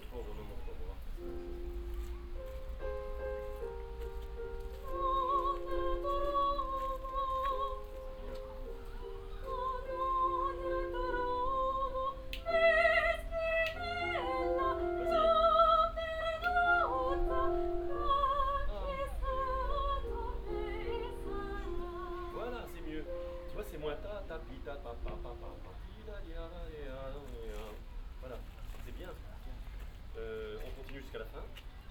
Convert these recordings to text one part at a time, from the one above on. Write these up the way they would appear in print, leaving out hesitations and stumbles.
pas au bon moment, on va voir. Voilà, c'est mieux. Tu vois, c'est moins ta, ta, pi, ta, pa, pa, pa, pa, pa, ti, da, dia, dia, dia. Voilà, c'est bien. On continue jusqu'à la fin.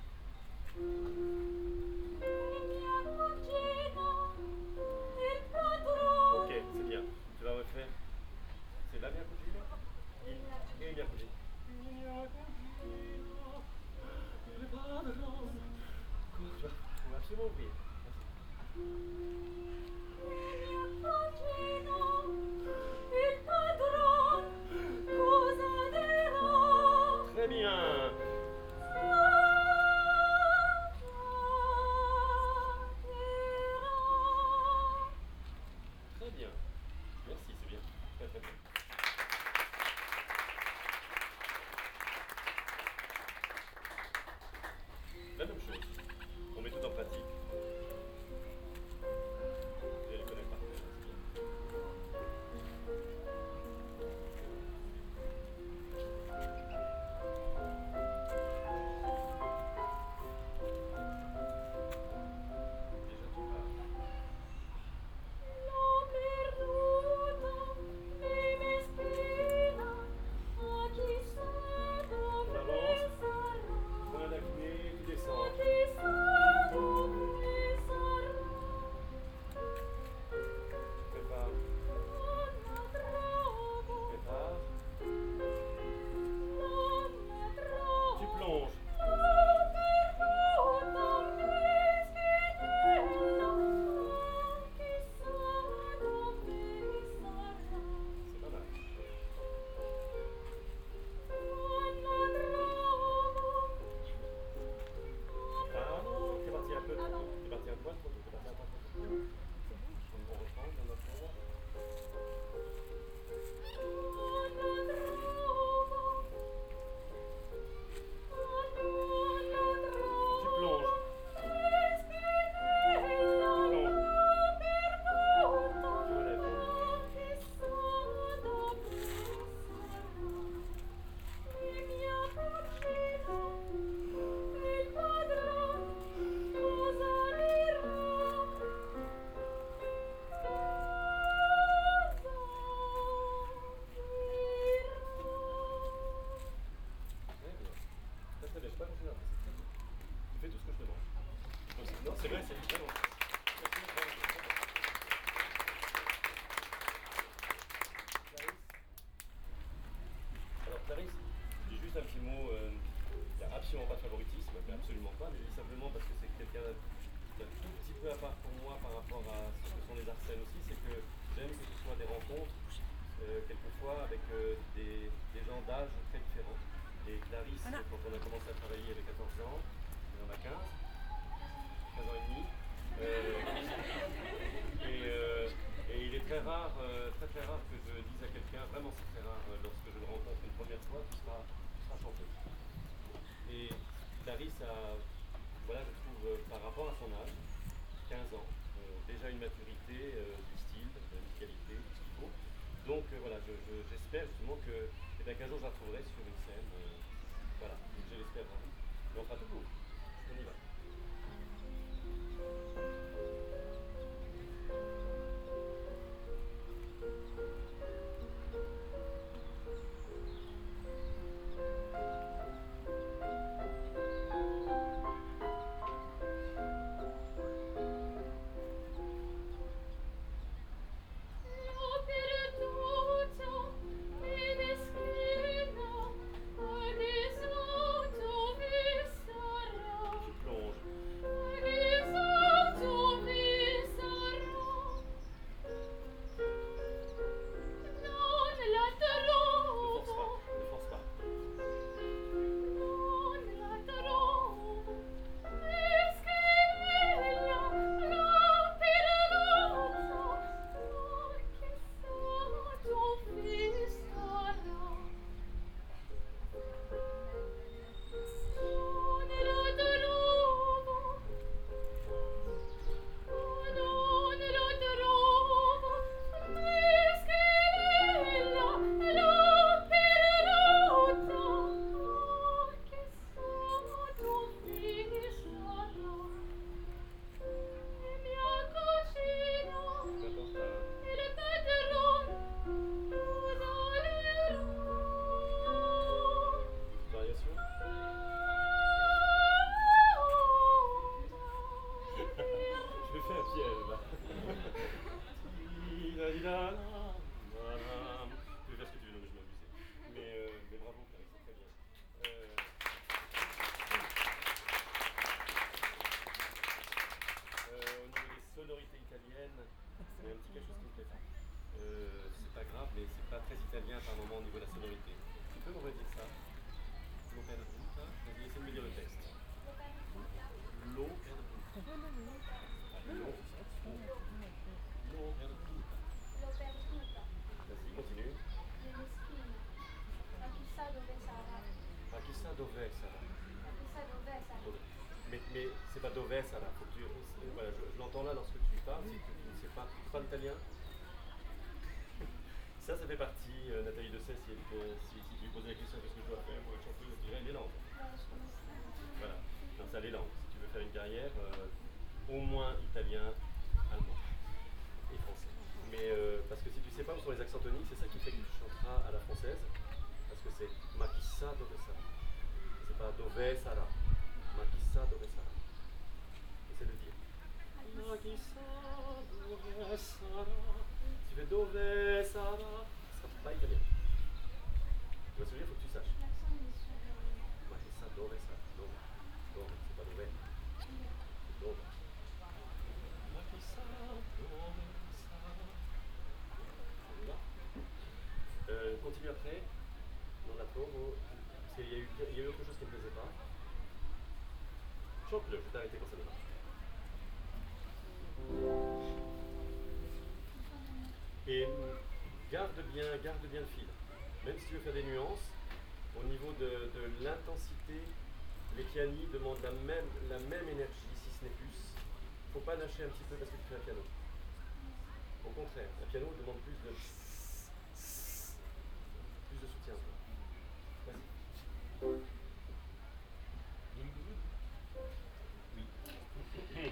Ok, c'est bien. Tu vas refaire. C'est la mia cugina il mia cugina. Il mia cugina, il padrone. Quoi, tu vois, faut absolument oublier. Très bien. Très bien. Merci, c'est bien. Très très bien. La même chose. On met tout en pratique. Je les connais pas. C'est bien. Déjà tu parles. On avance. Point d'incliné, tu descends. Prépare. Prépare. Tu plonges. C'est pas mal. Ah non, t'es parti un peu trop tôt. T'es parti un poil trop tôt. T'es parti un poil trop tôt. On reprend dans notre ordre. Tu plonges. Tu plonges. Tu relèves. Très bien. Très très bien. Je sais pas continuer après. C'est très bien. Tu fais tout ce que je demande. Non, c'est vrai, c'est vraiment. Clarisse. Alors Clarisse, je dis juste un petit mot. Il n'y a absolument pas de favoritisme, mais absolument pas, mais je dis simplement parce que c'est quelqu'un d'un tout petit peu à part pour moi par rapport à ce que sont les Arsènes aussi, c'est que j'aime que ce soit des rencontres, quelquefois avec des gens d'âge très différents. Et Clarisse, quand on a commencé à travailler avec 14 ans, il en a 15, 13 ans et demi. Et il est très rare, très très rare que je dise à quelqu'un, vraiment c'est très rare, lorsque je le rencontre une première fois, tu seras chanteuse. Et Clarisse a, voilà, je trouve, par rapport à son âge, 15 ans, déjà une maturité du style, de la musicalité, tout ce qu'il faut. Donc voilà, j'espère justement que, eh bien, qu'un jour je la retrouverai sur une scène. Voilà, donc je l'espère vraiment. Mais on fera tout pour. On y va. là, tu veux faire ce que tu veux, non mais je m'amusais. Mais bravo, Clarisse, c'est très bien. Au niveau des sonorités italiennes, il y a un petit quelque chose qui me plaît pas. C'est pas grave, mais c'est pas très italien par moment au niveau de la sonorité. Tu peux me redire ça? L'opera brutta. Vas-y, essaie de me dire le texte. L'opera brutta. L'opera brutta. Vas-y, continue. Ma chissà dove sarà. Ma chissà dov'è sarà. Ma chissà dov'è sarà. Mais c'est pas dov'è sarà. Faut que voilà, je l'entends là lorsque tu parles, c'est que tu ne sais pas. Tu parles italien? Ça fait partie, Nathalie Dessay, si tu lui posais la question qu'est-ce que je dois faire pour être chanteuse, je dirais les langues. Voilà, donc ça les langues. Si tu veux faire une carrière, au moins italien, allemand et français. Mais parce que si tu sais pas où sont les accents toniques, c'est ça qui fait que tu chanteras à la française. Parce que c'est ma chissà dove sarà. C'est pas dove sarà. Ma chissà dove sarà. Essaie de dire. Ma chissà dove sarà. Tu fais dove sarà. Ça sera pas italien. Tu vois ce que je veux dire, il faut que tu saches. Ma chissà dove sarà. Dove. Dove. C'est pas dove. C'est dove. Ma chissà dove sarà. Continue après. Non la provo. Parce qu'il y a eu autre chose qui ne me plaisait pas. Chante-le, je vais t'arrêter quand ça démarre. Et garde bien le fil. Même si tu veux faire des nuances, au niveau de l'intensité, les pianis demandent la même énergie, si ce n'est plus. Il ne faut pas lâcher un petit peu parce que tu fais un piano. Au contraire, un piano demande plus de soutien. Vas-y. Oui.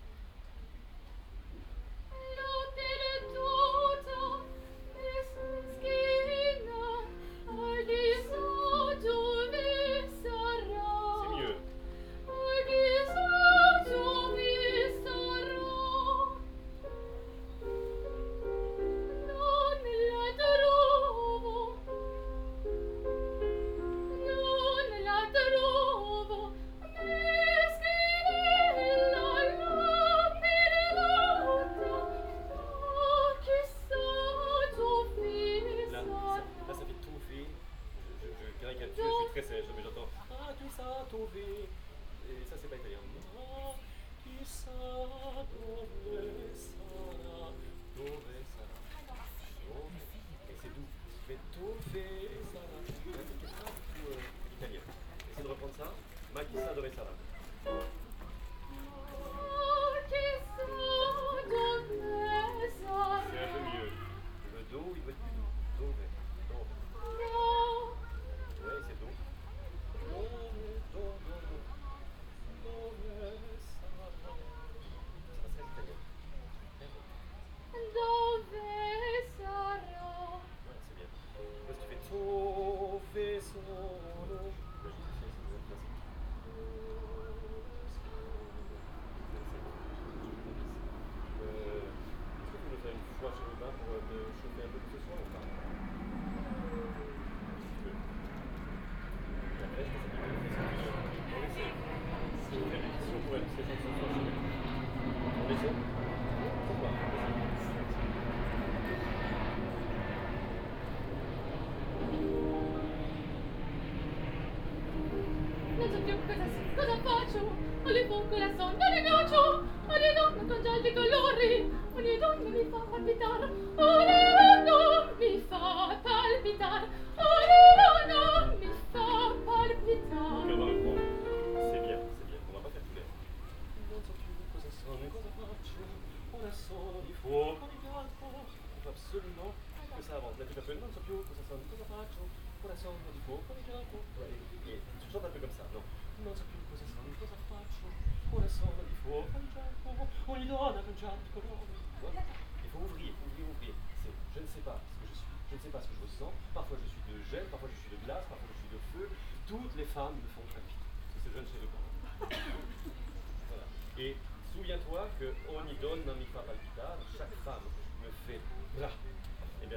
Et ça c'est pas italien. Chissà dove sarà, dove sarà. Et c'est doux. Mais dove sarà. C'est un truc qui est pas du tout italien. Essaye de reprendre ça. Ma chissà dove sarà. C'est un peu mieux. Le do il va être plus doux. Dove. Ouais, c'est doux. Non so più cosa faccio, ogni poco la sonda le goccio, ogni donna con gialli colori, ogni donna mi fa palpitare, ogni donna mi fa palpitare, ogni donna mi fa palpitare. Ok, on va reprendre. C'est bien, on va pas faire tous les. Non so più cosa sono, cosa faccio, ora sono di fuoco di gatto. Il faut absolument que ça avance. Là tu t'appelles, non so più cosa sono, cosa faccio, ora sono di fuoco di gatto. Et tu chantes un peu comme ça, non? Non so più cosa sono, cosa faccio, ora sono di fuoco di gatto, ogni donna con gialli colori. Il faut ouvrir. C'est je ne sais pas ce que je suis, je ne sais pas ce que je ressens. Parfois je suis de gel, parfois je suis de glace, parfois je suis de feu. Toutes les femmes me font palpiter. C'est ce jeune chez eux. Voilà. Et souviens-toi que ogni donna mi fa palpitare, chaque femme me fait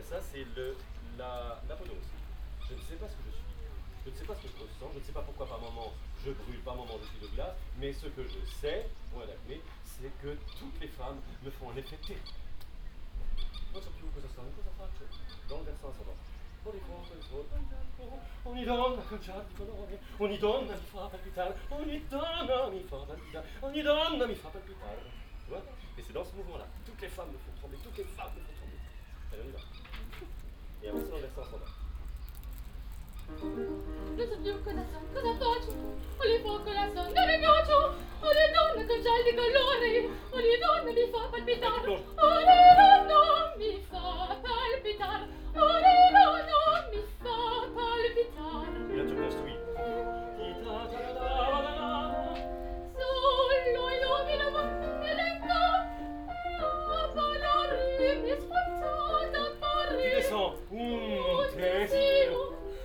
ça, c'est l'apodose. Je ne sais pas ce que je suis. Je ne sais pas ce que je ressens. Je ne sais pas pourquoi par moment je brûle, par moment je suis de glace. Mais ce que je sais, point d'acné, c'est que toutes les femmes me font un effet terrible. Non so più cosa sono, cosa faccio? Don verso ascendente. Ogni donna cangiare di colore, ogni donna mi fa palpitare, ogni donna mi fa palpitare, ogni donna mi fa palpitare. Tu vois? Et c'est dans ce mouvement-là. Toutes les femmes me font trembler, toutes les femmes me font trembler. Allez, on y va. Et avant, c'est dans le versant ascendant. Non so più cosa faccio, ogni fuoco la sonda mi goccio, ogni donna con gialli colori, ogni donna mi fa palpitare, ogni donna mi fa palpitare, ogni donna mi fa palpitare. Et là, tu construis. Solo illumina e lenta, appanormi sforzata a Tu parri. descends. Desio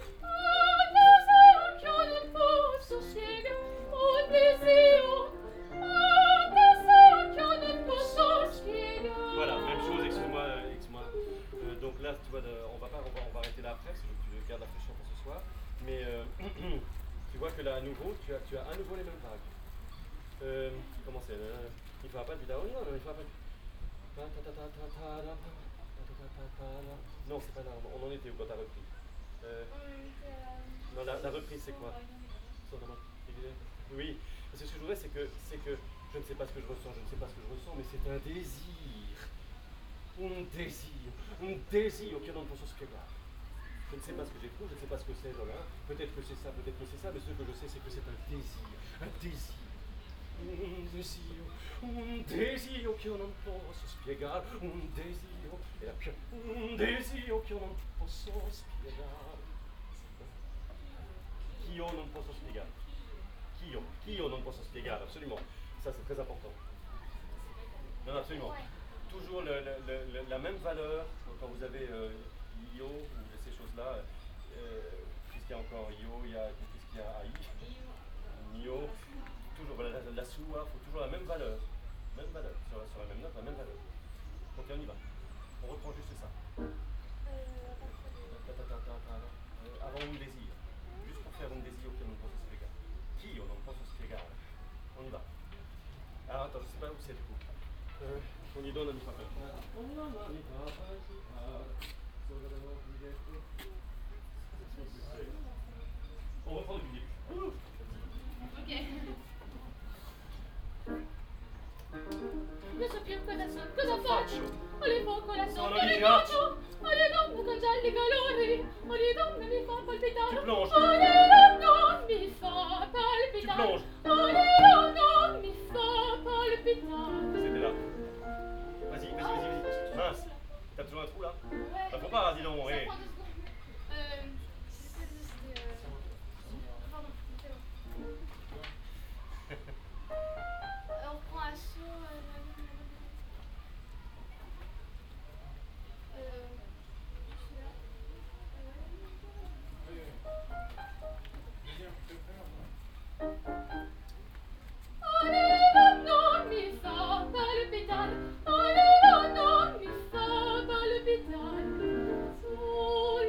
che non posso spiegare, un desio che non posso spiegare. Voilà, même chose, excuse-moi. Donc là, tu vois, on va arrêter là après, parce que tu gardes la fraîcheur pour ce soir. Mais tu vois que là, à nouveau, tu as à nouveau les mêmes vagues. Comment c'est? Il ne fera pas de vidéo, non, il ne fera pas de... Non, c'est pas là, on en était où quand t'as repris? Non, la reprise, c'est quoi? Oui, parce que ce que je voudrais, c'est que je ne sais pas ce que je ressens, je ne sais pas ce que je ressens, mais c'est un désir. Un désir che non posso spiegare. Je ne sais pas ce que j'éprouve, je ne sais pas ce que c'est, voilà. Peut-être que c'est ça, mais ce que je sais, c'est que c'est un désir. Un désir che non posso spiegare. Un désir. Et là, un désir che non posso spiegare. Ch'io non posso spiegare. Ch'io non posso spiegare, absolument. Ça, c'est très important. Non, absolument. Toujours la même valeur quand vous avez io ou ces choses-là. Qu'est-ce qu'il y a encore? Io, il y a qu'est-ce qu'il y a? Ai, mio. Toujours voilà, la sua, il faut toujours la même valeur. Même valeur. Sur la même note, la même valeur. Donc on y va. On reprend juste ça. Avant un désir. Juste pour faire un désir che non posso spiegare. Ch'io non posso spiegare. On y va. Alors attends, je ne sais pas où c'est du coup. Ogni donna mi fa palpitare. Ogni donna mi fa palpitare. On reprend du début. Ok. Non so più cosa faccio, ogni fuoco la sonda mi goccio, ogni donna con gialli colori, ogni donna mi fa palpitare, Tu plonges. ogni donna mi fa palpitare, Tu plonges. ogni donna mi fa palpitare. C'était là. Vas-y. Mince. T'as toujours un trou là? Bah faut pas, dis donc. Ça Eh. prend 2 secondes. On prend un saut. Ogni donna mi fa palpitare, ogni donna mi fa palpitare, solo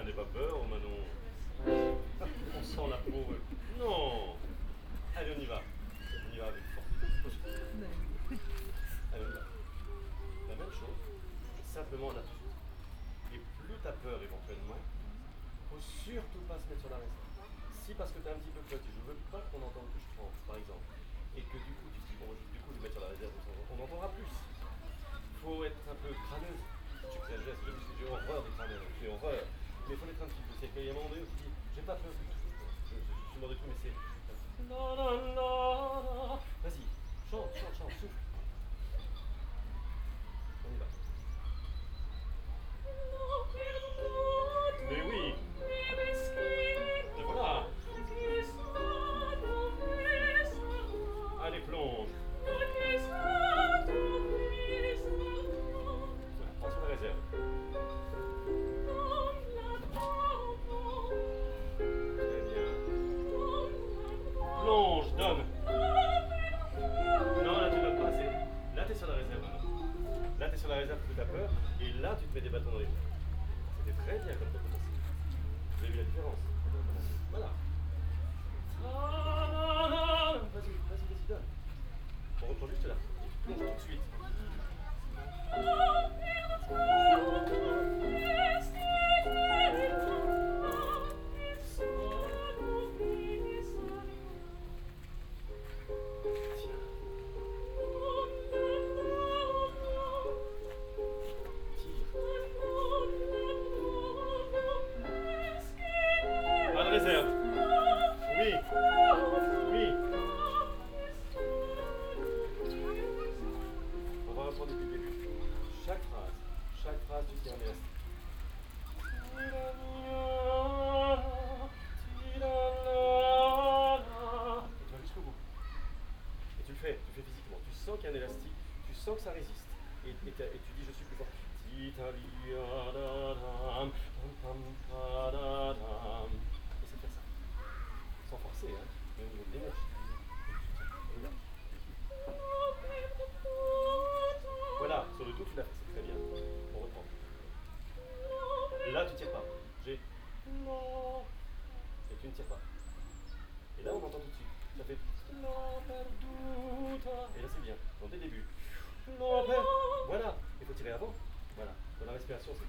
n'aie pas peur, oh Manon. On sent la peau. Non. Allez, on y va. On y va avec force. Allez, on y va. La même chose, simplement en attitude. Et plus tu as peur éventuellement, faut surtout pas se mettre sur la réserve. Si parce que tu es un petit peu petit, je veux pas qu'on entende que je pense, par exemple, et que du coup tu te dis, bon, du coup je vais mettre sur la réserve, on entendra plus. Faut être un peu crâneuse. J'exagère, j'ai horreur des crâneuses, j'ai horreur. Mais il faut l'être un petit peu. C'est qu'il y a un moment donné où tu dis, j'ai pas peur du tout. Je demande de tout, mais c'est. Vas-y, chante, souffle. On y va. Mais oui. Et voilà. Allez, plonge. Prends sur la réserve. Très bien. Plonge, donne. Non, là tu donnes pas assez. Là tu es sur la réserve. Là tu es sur la réserve parce que tu as peur. Et là tu te mets des bâtons dans les roues. C'était très bien comme tu as commencé. Vous avez vu la différence? Voilà. Vas-y, donne. On reprend juste là. Et tu plonges tout de suite. Pas de réserve. Oui. On va reprendre depuis le début. Chaque phrase, tu tiens un élastique. Et tu vas jusqu'au bout. Et tu le fais physiquement. Tu sens qu'il y a un élastique, tu sens que ça résiste. Et tu dis, je suis plus fort. Et c'est de faire ça. Sans forcer, hein. Mais au niveau de l'énergie. Voilà, sur le dos tu l'as fait, c'est très bien. On reprend. Là tu tires pas. J'ai. Et tu ne tires pas. Et là on entend tout de suite. Ça fait. Et là c'est bien. Donc dès le début. Voilà. Il faut tirer avant. Voilà. Dans la respiration c'est.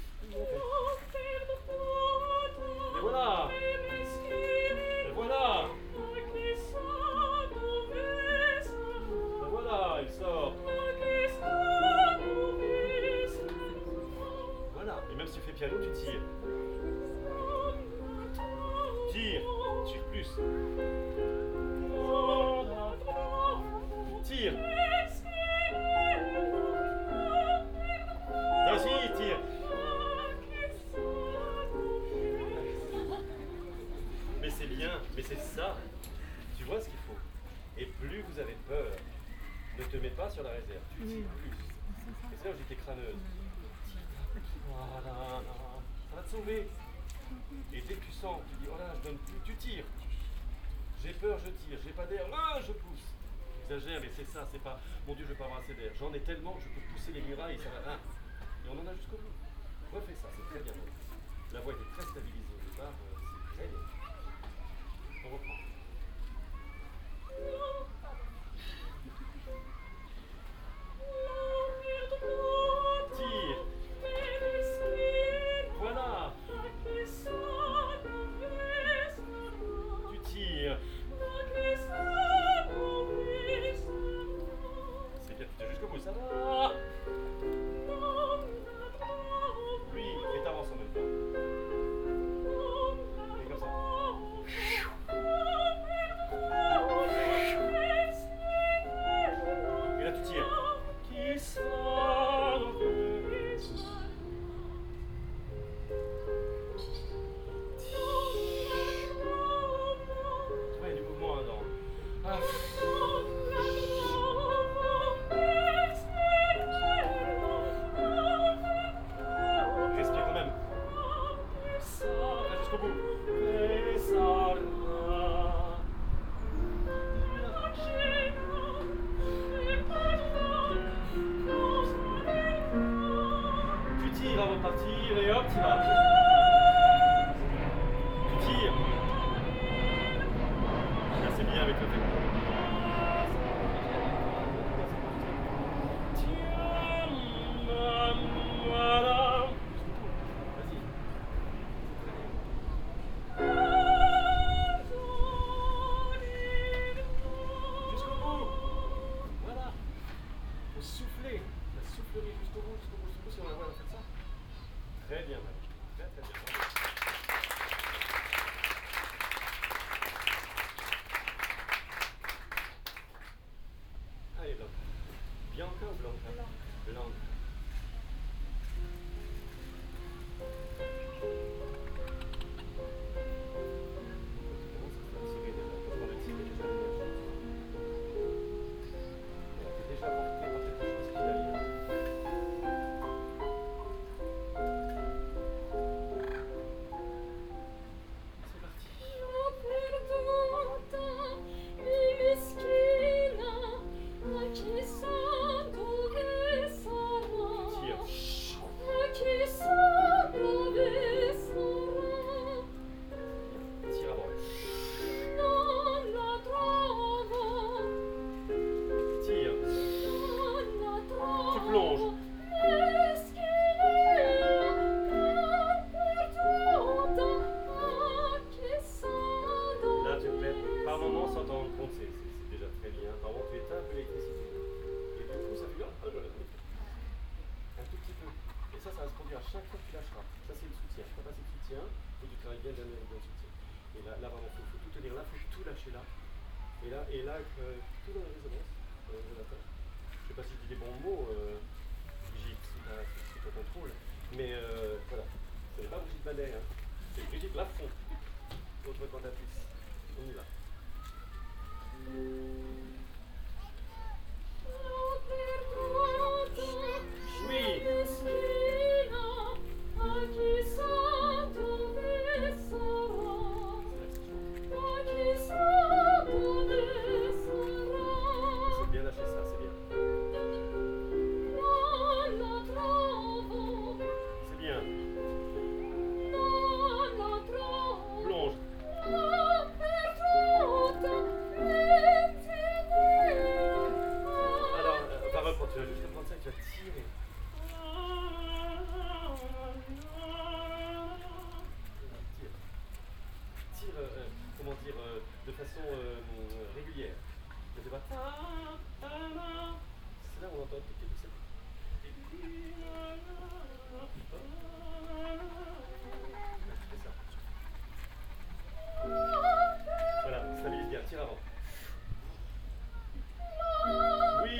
Et voilà. Et voilà. Et voilà, il sort. Voilà. Et même si tu fais piano, tu tires. Tire plus. Tire. Vas-y, tire. Mais c'est bien, mais c'est ça. Tu vois ce qu'il faut. Et plus vous avez peur, ne te mets pas sur la réserve. Tu tires plus. Et c'est là où j'étais crâneuse. Voilà, ça va te sauver. Et dès que tu sens, tu dis, oh là, je donne plus, tu tires. J'ai peur, je tire. J'ai pas d'air, là, je pousse. J'exagère, mais c'est ça, c'est pas, mon Dieu, je vais pas avoir assez d'air. J'en ai tellement, je peux pousser les murailles, ça va. Et on en a jusqu'au bout. Refais ça, c'est très bien. La voix était très stabilisée au départ, c'est très bien. On reprend. Tire. Voilà. Tu tires. C'est bien, tu tires jusqu'au bout, ça va. Oui, et t'avances en même temps. Et comme ça. Et là tu tires. Tu vois, il y a du mouvement là-dedans. Ah. Respire quand même. Va jusqu'au bout. Tu tires avant de partir et hop, tu vas. mais tu le fais. Voilà. Vas-y. Jusqu'au bout. Voilà. Faut souffler. La soufflerie jusqu'au bout, jusqu'au bout, jusqu'au bout. Si on la voit, on fait ça. Très bien, madame. Très très bien. Bravo. Allez, Blanca. Bianca ou Blanca? Blanca. Et là, tout dans la résonance, Jonathan. Je ne sais pas si je dis les bons mots, Brigitte, c'est ton contrôle. Mais voilà, ce n'est pas Brigitte Ballet, hein. C'est Brigitte Lafont, autre cantatrice. On y va. De façon régulière. Je sais pas. C'est là où on entend un petit peu ça. C'est ça. Voilà, stabilise bien, tire avant. Oui.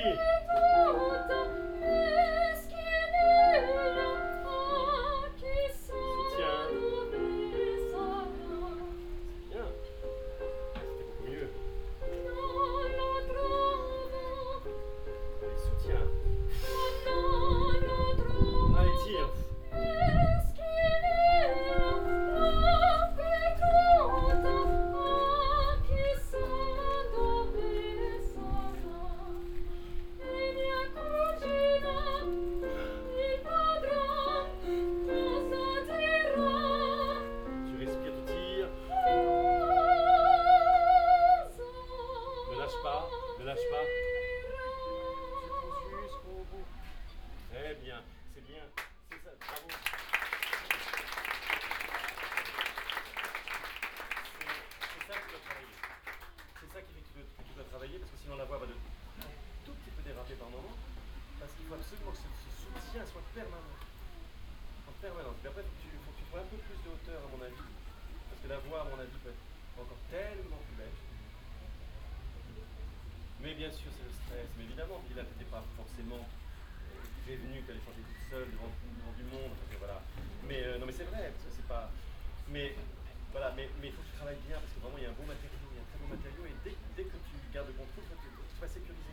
Mais bien sûr, c'est le stress. Mais évidemment, puis là, tu n'étais pas forcément prévenu que tu allais chanter toute seule devant du monde. Voilà. Mais non, mais c'est vrai, c'est pas. Mais voilà, mais il faut que tu travailles bien parce que vraiment, il y a un bon matériau, il y a un très bon matériau. Et dès que tu gardes le contrôle, tu vas sécuriser.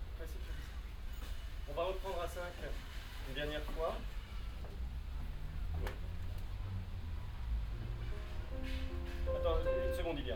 On va reprendre à 5 une dernière fois. Oui. Attends, une seconde, il y a.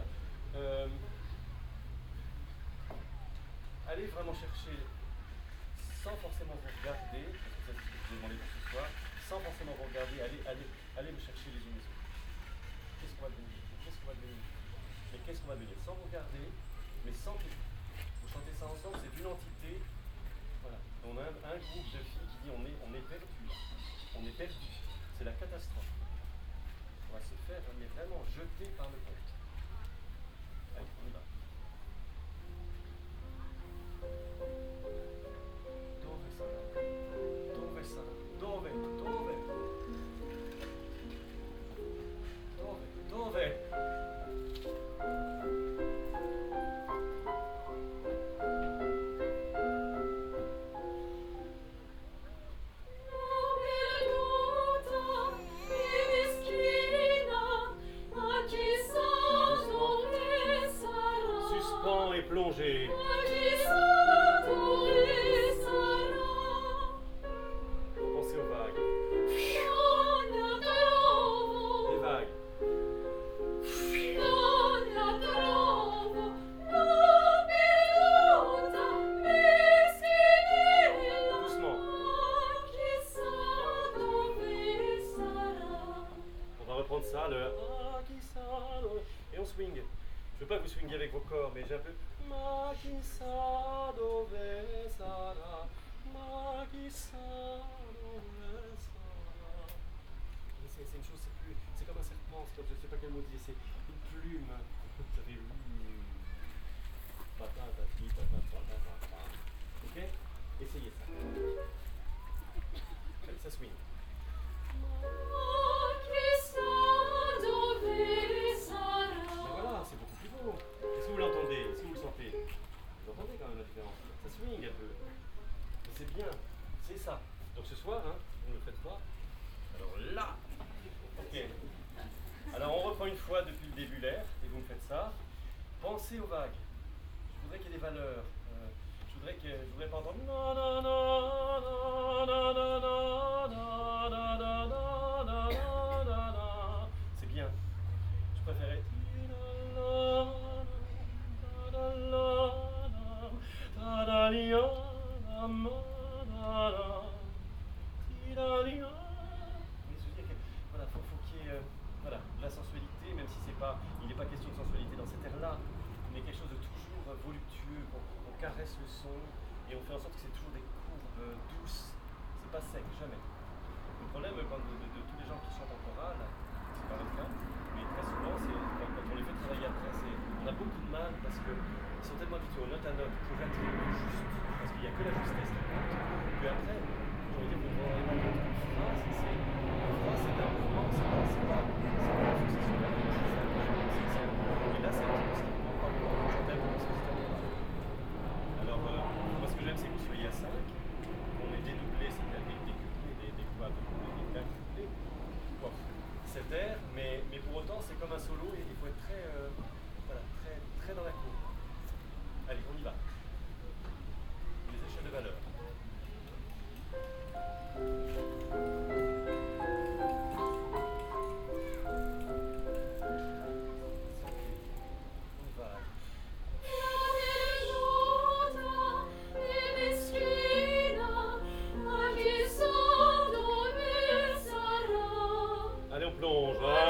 Allez vraiment chercher, sans forcément vous regarder, parce que ça c'est ce que je vous ai demandé pour ce soir, sans forcément vous regarder, allez me chercher les unes les autres. Qu'est-ce qu'on va devenir? Mais qu'est-ce qu'on va devenir? Sans regarder, mais sentez. Vous chantez ça ensemble, c'est une entité. Voilà. On a un groupe de filles qui dit on est perdu. On est perdu. C'est la catastrophe. On va se faire, mais vraiment jeter par le pont. Allez, on y va. Dove sarà? Dove sarà? Dove? Dove? Dove? Dove? Suspens et plongez. Pensez aux vagues. Les vagues. Doucement. On va reprendre ça, le ah, chissà dove. Et on swing. Je veux pas que vous swingiez avec vos corps, mais j'ai un peu ma chissà dove sarà, ma chissà dove sarà. C'est une chose, c'est comme un serpent, c'est comme je sais pas quel mot dire, c'est une plume. Ça fait patati, patata. Ok? Essayez ça. Allez, ça swing. Voilà, c'est beaucoup plus beau. Est-ce que vous l'entendez? Est-ce que vous le sentez? Vous entendez quand même la différence? Ça swing un peu. Mais c'est bien, c'est ça. Donc ce soir, hein, vous ne le faites pas. Alors là, ok. Alors on reprend une fois depuis le début l'air, et vous me faites ça. Pensez aux vagues. Je voudrais qu'il y ait des valeurs. Je voudrais pas entendre na na na na na na na na na na na na na. C'est bien. Je préférais voilà, faut qu'il y ait voilà, de la sensualité, même si c'est pas, il n'est pas question de sensualité dans cet air-là, mais quelque chose de toujours voluptueux, on caresse le son et on fait en sorte que c'est toujours des courbes douces, c'est pas sec, jamais. Le problème de tous les gens qui chantent en chorale, c'est pas votre cas, mais très souvent, quand on les fait travailler après, on a beaucoup de mal parce qu'ils sont tellement habitués aux notes à notes pour être juste, parce qu'il n'y a que la justesse qui compte, puis après, on va dire qu'on va avoir une phrase, une phrase c'est un mouvement, c'est pas la succession de la vie, et là c'est un petit peu ce qui me manque encore, j'entends un peu ce que c'est un peu. Alors, moi ce que j'aime c'est que vous soyez à 5, qu'on ait dédoublé, c'est-à-dire des quads, des quintuplés, cet air, mais pour autant c'est comme un solo et il faut être très, voilà, très dans la cour. Allez, on y va. Les échelles de valeur. Allez, on plonge.